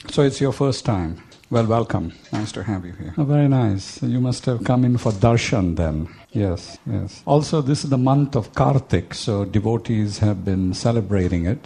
So it's your first time. Well, welcome. Nice to have you here. Oh, very nice. You must have come in for darshan then. Yes, yes. Also, this is the month of Kartik, so devotees have been celebrating it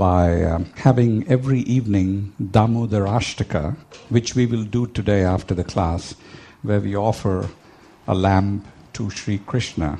by having every evening Damodarashtaka, which we will do today after the class, where we offer a lamp to Sri Krishna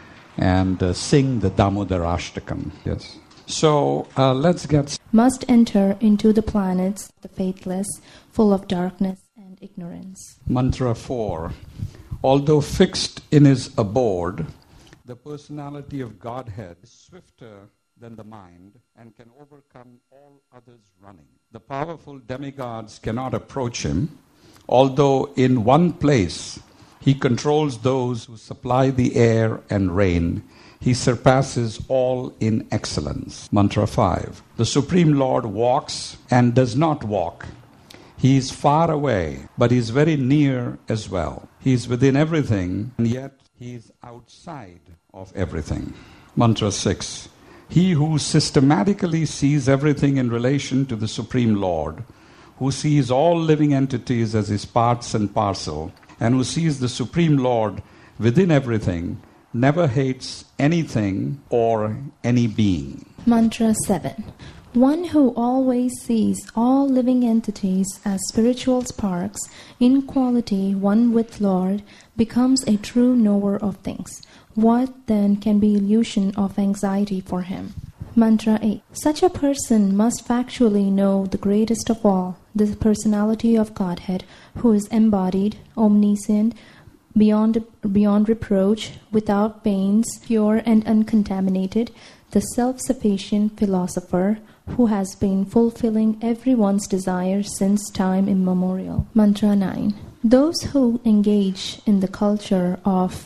and sing the Damodarashtakam. Yes. So let's get... Must enter into the planets, the faithless, full of darkness and ignorance. Mantra 4. Although fixed in his abode, the personality of Godhead is swifter than the mind and can overcome all others running. The powerful demigods cannot approach him, although in one place he controls those who supply the air and rain. He surpasses all in excellence. Mantra 5. The Supreme Lord walks and does not walk. He is far away, but he is very near as well. He is within everything, and yet he is outside of everything. Mantra 6. He who systematically sees everything in relation to the Supreme Lord, who sees all living entities as his parts and parcel, and who sees the Supreme Lord within everything, never hates anything or any being. Mantra 7. One who always sees all living entities as spiritual sparks, in quality one with Lord, becomes a true knower of things. What then can be illusion of anxiety for him? Mantra 8. Such a person must factually know the greatest of all, the personality of Godhead, who is embodied, omniscient, beyond reproach, without pains, pure and uncontaminated, the self-sufficient philosopher, who has been fulfilling everyone's desire since time immemorial. Mantra 9. Those who engage in the culture of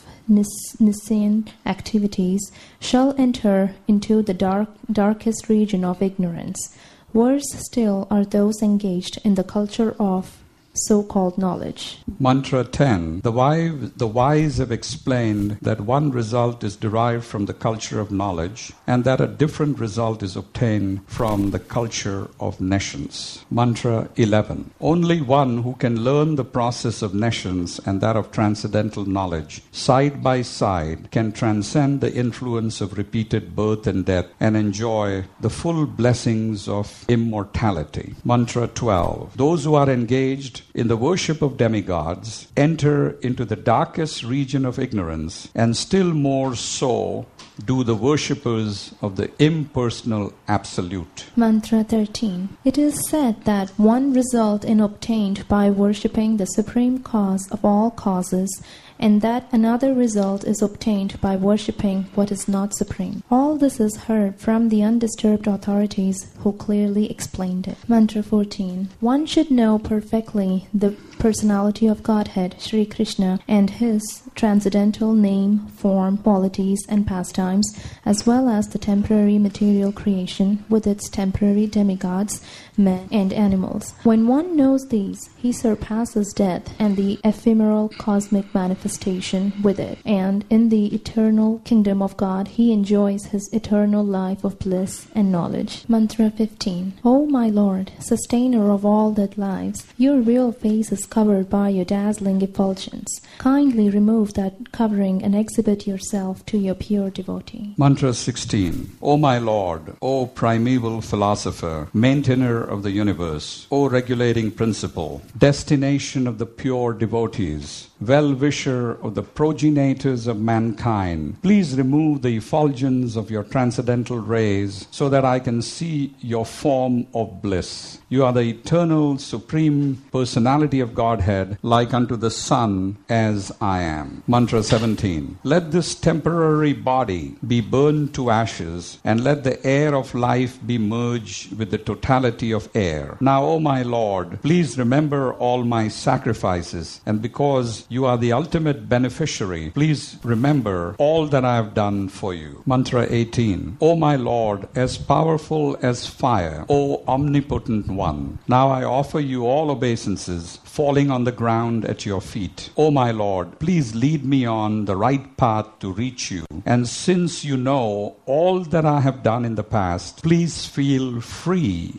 Nisyan activities shall enter into the darkest region of ignorance. Worse still are those engaged in the culture of so-called knowledge. Mantra 10. The wise have explained that one result is derived from the culture of knowledge and that a different result is obtained from the culture of nescience. Mantra 11. Only one who can learn the process of nescience and that of transcendental knowledge side by side can transcend the influence of repeated birth and death and enjoy the full blessings of immortality. Mantra 12. Those who are engaged in the worship of demigods enter into the darkest region of ignorance, and still more so do the worshippers of the impersonal Absolute. Mantra 13. It is said that one result is obtained by worshipping the Supreme Cause of all causes, and that another result is obtained by worshipping what is not supreme. All this is heard from the undisturbed authorities who clearly explained it. Mantra 14. One should know perfectly the personality of Godhead, Sri Krishna, and his transcendental name, form, qualities, and pastimes, as well as the temporary material creation with its temporary demigods, men, and animals. When one knows these, he surpasses death and the ephemeral cosmic manifestation with it, and in the eternal kingdom of God he enjoys his eternal life of bliss and knowledge. Mantra 15. O my Lord, sustainer of all that lives, your real face is covered by your dazzling effulgence. Kindly remove that covering and exhibit yourself to your pure devotee. Mantra 16. O my Lord, O primeval philosopher, maintainer of the universe, O regulating principle, destination of the pure devotees, well-wisher of the progenitors of mankind, please remove the effulgence of your transcendental rays so that I can see your form of bliss. You are the eternal supreme personality of Godhead, like unto the sun as I am. Mantra 17. Let this temporary body be burned to ashes, and let the air of life be merged with the totality of air. Now, O my Lord, please remember all my sacrifices, and because you are the ultimate legitimate beneficiary, please remember all that I have done for you. Mantra 18. O my Lord, as powerful as fire, O omnipotent one, now I offer you all obeisances, falling on the ground at your feet. O my Lord, please lead me on the right path to reach you. And since you know all that I have done in the past, please free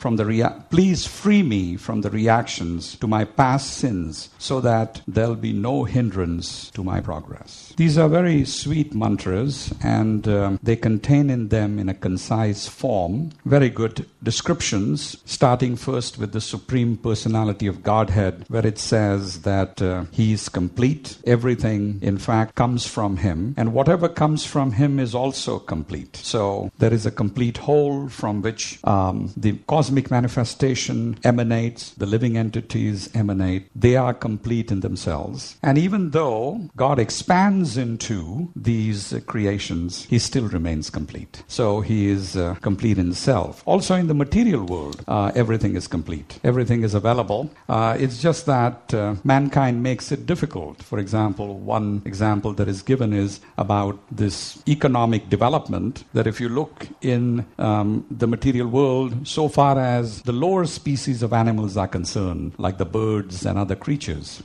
me from the reactions to my past sins, so that there'll be no hindrance to my progress. These are very sweet mantras, and they contain in them, in a concise form, very good descriptions, starting first with the Supreme Personality of Godhead, where it says that He is complete. Everything, in fact, comes from Him, and whatever comes from Him is also complete. So there is a complete whole from which the cosmic manifestation emanates, the living entities emanate. They are complete in themselves. And even though God expands into these creations, He still remains complete. So He is complete in Himself. Also in the material world, everything is complete. Everything is available. It's just that mankind makes it difficult. For example, one example that is given is about this economic development, that if you look in the material world, so far as the lower species of animals are concerned, like the birds and other creatures,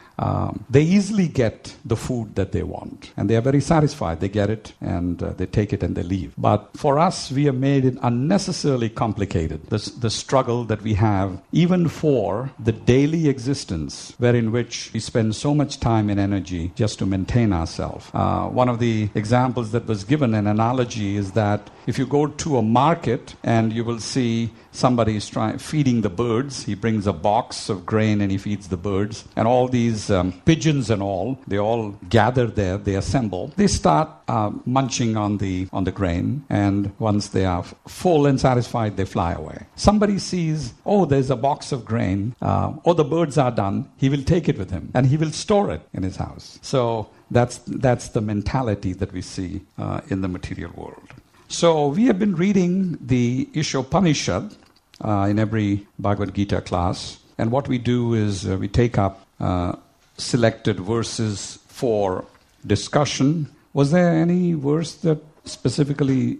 they easily get the food that they want, and they are very satisfied. They get it, and they take it, and they leave. But for us, we have made it unnecessarily complicated, the struggle that we have, even for the daily existence, wherein which we spend so much time and energy just to maintain ourselves. One of the examples that was given, an analogy, is that if you go to a market and you will see somebody is feeding the birds. He brings a box of grain and he feeds the birds. And all these pigeons and all, they all gather there, they assemble. They start munching on the grain, and once they are full and satisfied, they fly away. Somebody sees, oh, there's a box of grain, the birds are done. He will take it with him, and he will store it in his house. So that's the mentality that we see in the material world. So we have been reading the Ishopanishad in every Bhagavad Gita class. And what we do is we take up selected verses for discussion. Was there any verse that specifically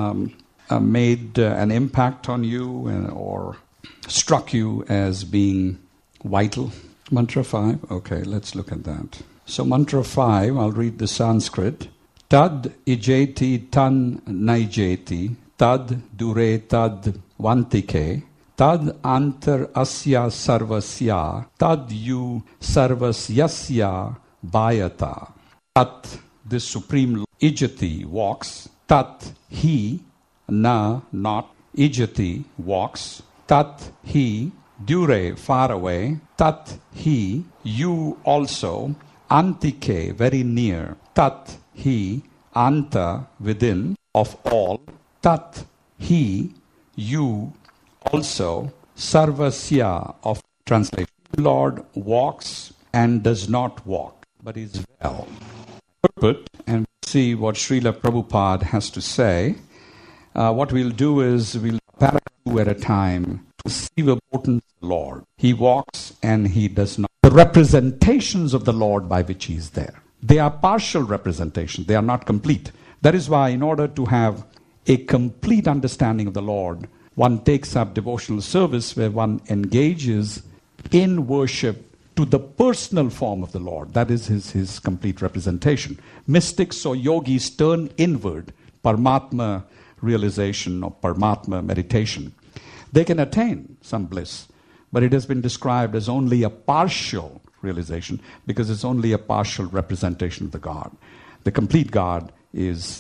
made an impact on you or struck you as being vital? Mantra 5? Okay, let's look at that. So Mantra 5, I'll read the Sanskrit. Tad ijeti tan naijeti, tad dure tad vantike, tad antar asya sarvasya, tad yu sarvasyasya bhayata. Tat, this supreme ijati, walks. Tat, he, na, not. Ijati, walks. Tat, he, dure, far away. Tat, he, you also. Antike, very near. Tat, he, anta, within, of all. Tat, he, you, also. Sarvasya, of translation. Lord walks and does not walk, but is well. Put and see what Srila Prabhupada has to say. What we'll do is we'll paragraph two at a time to see the importance of the Lord. He walks and he does not. The representations of the Lord by which he is there. They are partial representations. They are not complete. That is why in order to have a complete understanding of the Lord, one takes up devotional service where one engages in worship to the personal form of the Lord. That is his complete representation. Mystics or yogis turn inward, Paramatma realization or Paramatma meditation. They can attain some bliss, but it has been described as only a partial realization because it's only a partial representation of the God. The complete God is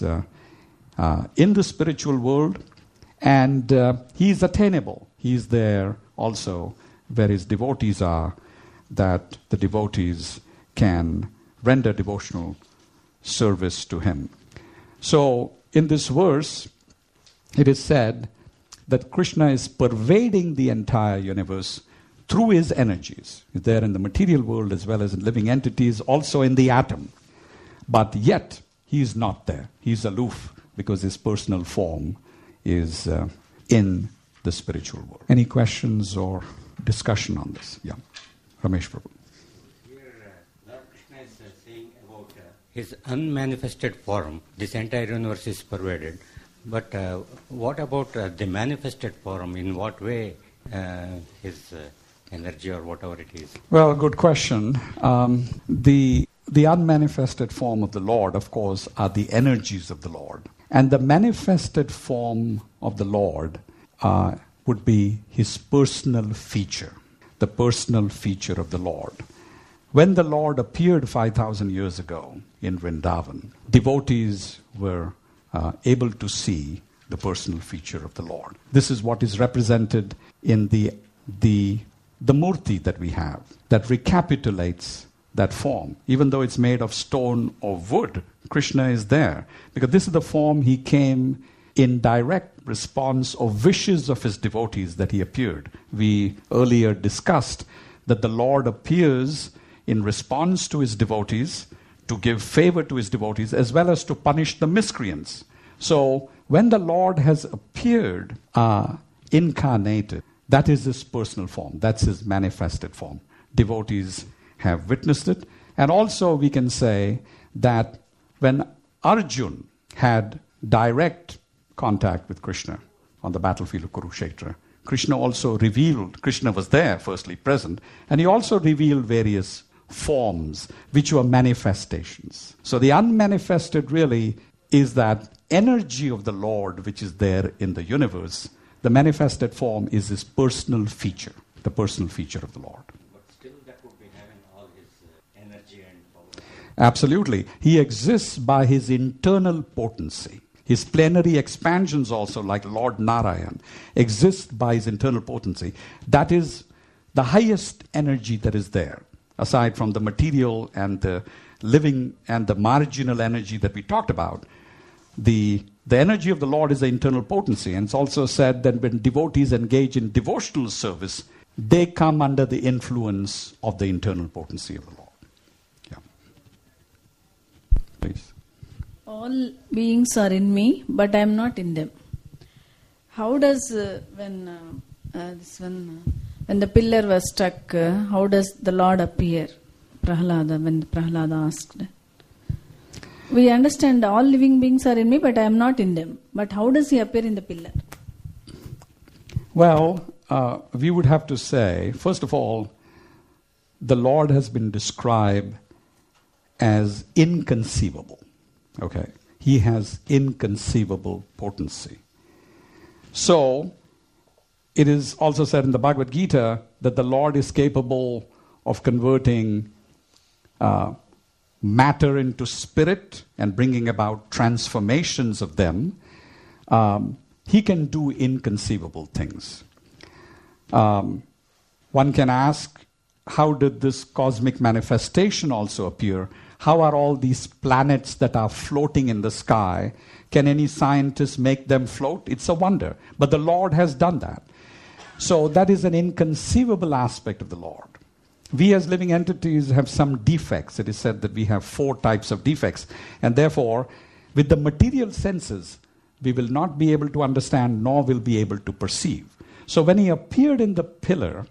in the spiritual world, and he is attainable. He is there also where his devotees are, that the devotees can render devotional service to him. So in this verse, it is said that Krishna is pervading the entire universe through his energies. He's there in the material world as well as in living entities, also in the atom. But yet, he is not there. He is aloof because his personal form is in the spiritual world. Any questions or discussion on this? Yeah. Ramesh Prabhu. Here, Lord Krishna is saying His unmanifested form, this entire universe is pervaded. But what about the manifested form? In what way his energy or whatever it is? Well, good question. The unmanifested form of the Lord, of course, are the energies of the Lord. And the manifested form of the Lord would be his personal feature, the personal feature of the Lord. When the Lord appeared 5,000 years ago in Vrindavan, devotees were able to see the personal feature of the Lord. This is what is represented in the murti that we have, that recapitulates that form. Even though it's made of stone or wood, Krishna is there, because this is the form he came in direct response of wishes of his devotees that he appeared. We earlier discussed that the Lord appears in response to his devotees, to give favor to his devotees, as well as to punish the miscreants. So when the Lord has appeared incarnated, that is his personal form. That's his manifested form. Devotees have witnessed it. And also we can say that when Arjun had direct contact with Krishna on the battlefield of Kurukshetra, Krishna also revealed, Krishna was there, firstly present, and he also revealed various forms which were manifestations. So the unmanifested really is that energy of the Lord which is there in the universe. The manifested form is his personal feature, the personal feature of the Lord. But still that would be having all his energy and power. Absolutely. He exists by his internal potency. His plenary expansions also, like Lord Narayan, exist by his internal potency. That is the highest energy that is there, aside from the material and the living and the marginal energy that we talked about. The energy of the Lord is the internal potency. And it's also said that when devotees engage in devotional service, they come under the influence of the internal potency of the Lord. Yeah. Please. All beings are in me, but I am not in them. How does, when the pillar was struck, how does the Lord appear? Prahlada, when Prahlada asked. We understand all living beings are in me, but I am not in them. But how does he appear in the pillar? Well, we would have to say, first of all, the Lord has been described as inconceivable. Okay, he has inconceivable potency. So, it is also said in the Bhagavad Gita that the Lord is capable of converting matter into spirit and bringing about transformations of them. He can do inconceivable things. One can ask, how did this cosmic manifestation also appear? How are all these planets that are floating in the sky? Can any scientist make them float? It's a wonder. But the Lord has done that. So that is an inconceivable aspect of the Lord. We as living entities have some defects. It is said that we have 4 types of defects. And therefore, with the material senses, we will not be able to understand nor will be able to perceive. So when he appeared in the pillar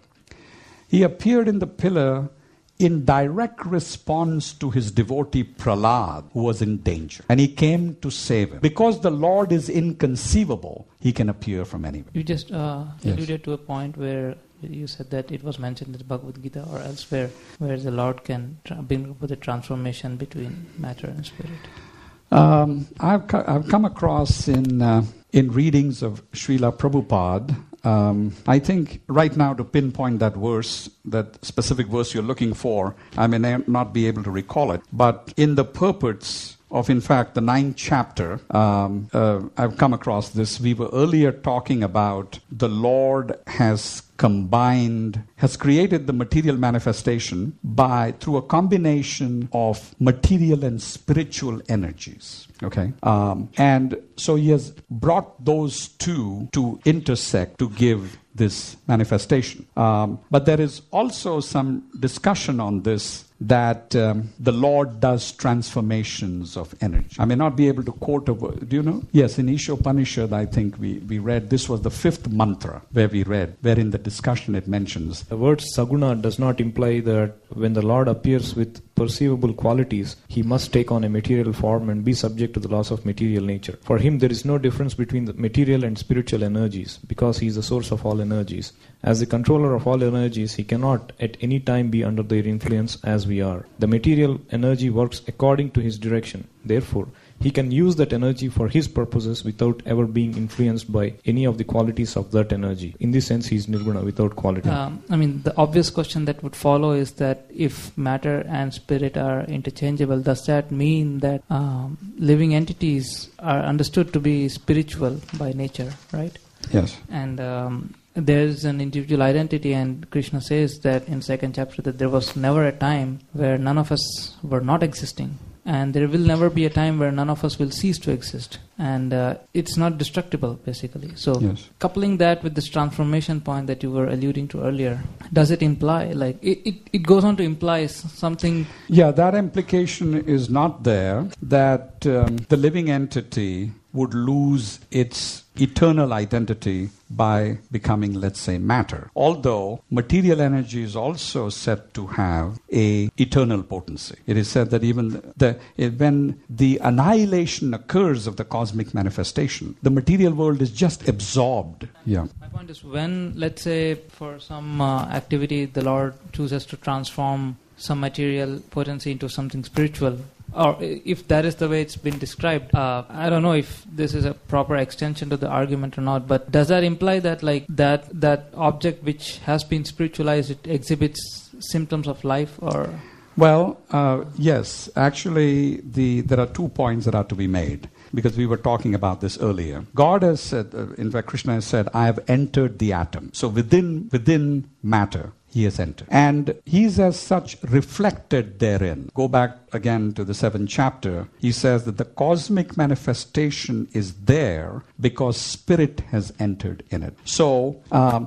in direct response to his devotee Prahlad, who was in danger. And he came to save him. Because the Lord is inconceivable, he can appear from anywhere. You just alluded to a point where you said that it was mentioned in the Bhagavad Gita or elsewhere, where the Lord can bring about the transformation between matter and spirit. I've come across in readings of Srila Prabhupada. I think right now to pinpoint that verse, that specific verse you're looking for, I may not be able to recall it. But in the purports of, in fact, the 9th chapter, I've come across this. We were earlier talking about the Lord has created the material manifestation through a combination of material and spiritual energies. Okay, and so he has brought those two to intersect to give this manifestation. But there is also some discussion on this, that the Lord does transformations of energy. I may not be able to quote a word. Do you know? Yes, in Ishopanishad, I think we read, this was the 5th mantra where we read, where in the discussion it mentions. The word saguna does not imply that when the Lord appears with perceivable qualities, he must take on a material form and be subject to the laws of material nature. For him, there is no difference between the material and spiritual energies, because he is the source of all energies. As the controller of all energies, he cannot at any time be under their influence as we are. The material energy works according to his direction. Therefore, he can use that energy for his purposes without ever being influenced by any of the qualities of that energy. In this sense, he is nirguna, without quality. The obvious question that would follow is that if matter and spirit are interchangeable, does that mean that living entities are understood to be spiritual by nature, right? Yes. And there's an individual identity, and Krishna says that in 2nd chapter that there was never a time where none of us were not existing. And there will never be a time where none of us will cease to exist. And it's not destructible, basically. So, yes. Coupling that with this transformation point that you were alluding to earlier, does it imply, like, it goes on to imply something? Yeah, that implication is not there, that the living entity would lose its eternal identity by becoming, let's say, matter. Although material energy is also said to have a eternal potency. It is said that even when the annihilation occurs of the cosmic manifestation, the material world is just absorbed. Yeah. My point is, when, let's say, for some activity, the Lord chooses to transform some material potency into something spiritual, or if that is the way it's been described, I don't know if this is a proper extension to the argument or not, but does that imply that, like, that object which has been spiritualized, it exhibits symptoms of life, or? Well, yes. Actually, there are 2 points that are to be made, because we were talking about this earlier. God has said, in fact, Krishna has said, I have entered the atom. So within matter, he has entered. And he's as such reflected therein. Go back again to the 7th chapter. He says that the cosmic manifestation is there because spirit has entered in it. So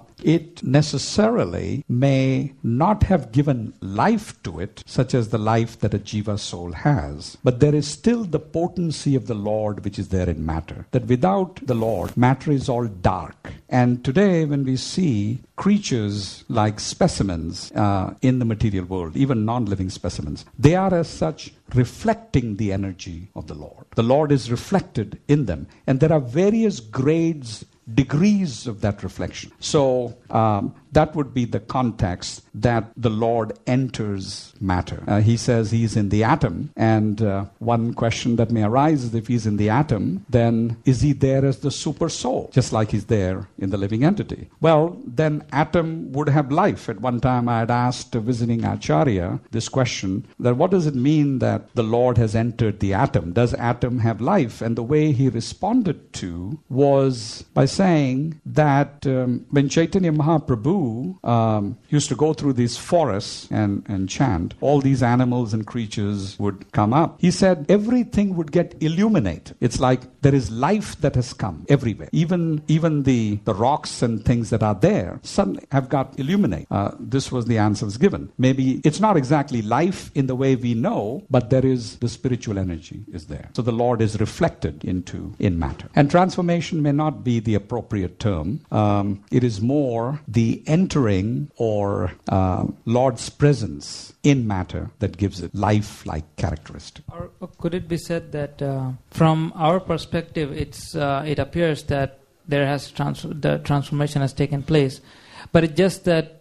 it necessarily may not have given life to it, such as the life that a jiva soul has. But there is still the potency of the Lord which is there in matter. That without the Lord, matter is all dark. And today when we see creatures like specimens in the material world, even non-living specimens, they are as such reflecting the energy of the Lord. The Lord is reflected in them. And there are various grades, degrees of that reflection. So that would be the context that the Lord enters matter. He says he's in the atom, and one question that may arise is, if he's in the atom, then is he there as the super soul, just like he's there in the living entity? Well, then atom would have life. At one time I had asked a visiting Acharya this question, that what does it mean that the Lord has entered the atom? Does atom have life? And the way he responded to was by saying that when Chaitanya Mahaprabhu used to go through these forests and chant, all these animals and creatures would come up. He said everything would get illuminated. It's like there is life that has come everywhere. Even the rocks and things that are there suddenly have got illuminated. This was the answer was given. Maybe it's not exactly life in the way we know, but there is the spiritual energy is there. So the Lord is reflected in matter. And transformation may not be the appropriate term. It is more the entering or Lord's presence in matter that gives it life-like characteristic. Or could it be said that from our perspective, it appears that there has the transformation has taken place, but it's just that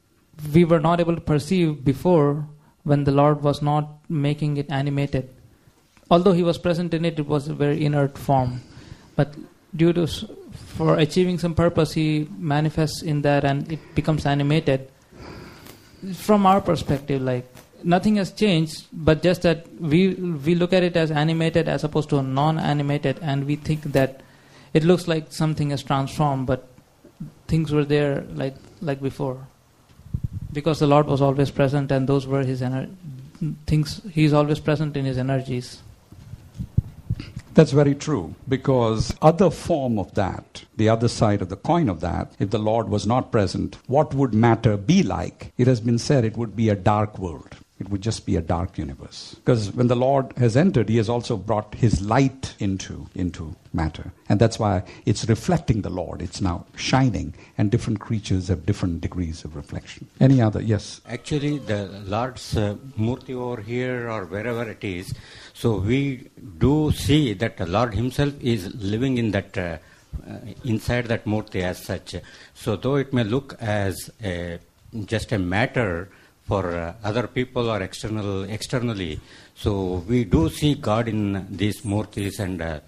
we were not able to perceive before when the Lord was not making it animated. Although he was present in it, it was a very inert form. But for achieving some purpose, he manifests in that and it becomes animated. From our perspective, like, nothing has changed, but just that we look at it as animated as opposed to non-animated, and we think that it looks like something has transformed, but things were there like before. Because the Lord was always present, and those were his things. He's always present in his energies. That's very true, because other form of that, the other side of the coin of that, if the Lord was not present, what would matter be like? It has been said it would be a dark world. it would just be a dark universe. Because when the Lord has entered, He has also brought His light into matter. And that's why it's reflecting the Lord. It's now shining, and different creatures have different degrees of reflection. Any other? Yes? Actually, the Lord's Murti over here or wherever it is, so we do see that the Lord Himself is living in that inside that Murti as such. So though it may look as just a matter for other people or externally, so we do see God in these Murtis,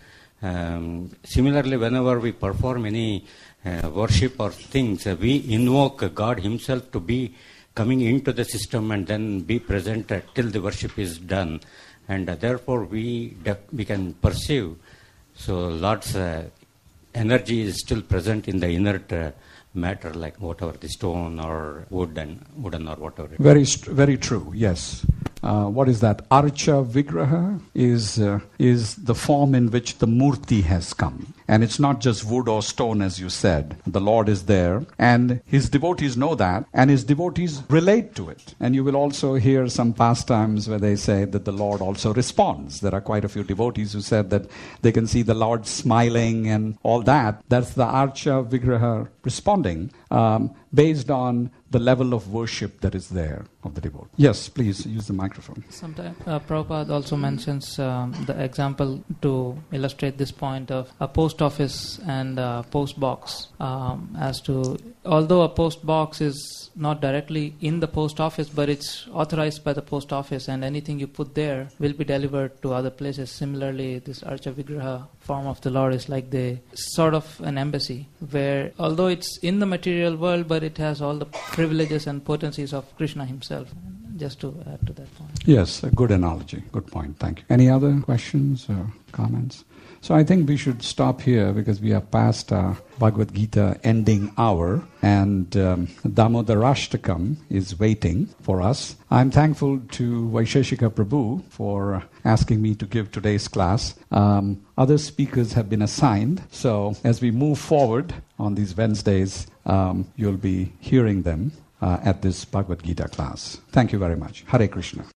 and similarly whenever we perform any worship or things, we invoke God Himself to be coming into the system and then be present till the worship is done, and therefore we can perceive. So Lord's energy is still present in the inert matter, like whatever the stone or wooden or whatever. Very true. Yes. What is that? Archa Vigraha is the form in which the Murti has come. And it's not just wood or stone, as you said. The Lord is there, and His devotees know that, and His devotees relate to it. And you will also hear some pastimes where they say that the Lord also responds. There are quite a few devotees who said that they can see the Lord smiling and all that. That's the Archa Vigraha responding based on the level of worship that is there of the devotee. Yes, please use the microphone. Sometimes Prabhupada also mentions the example to illustrate this point of a post office and a post box. Although a post box is not directly in the post office, but it's authorized by the post office, and anything you put there will be delivered to other places. Similarly, this Archa Vigraha form of the Lord is like the sort of an embassy, where although it's in the material world, but it has all the privileges and potencies of Krishna Himself. Just to add to that point. Yes, a good analogy. Good point. Thank you. Any other questions or comments? So I think we should stop here because we are past our Bhagavad Gita ending hour, and Damodarashtakam is waiting for us. I'm thankful to Vaisheshika Prabhu for asking me to give today's class. Other speakers have been assigned, so as we move forward on these Wednesdays, you'll be hearing them at this Bhagavad Gita class. Thank you very much. Hare Krishna.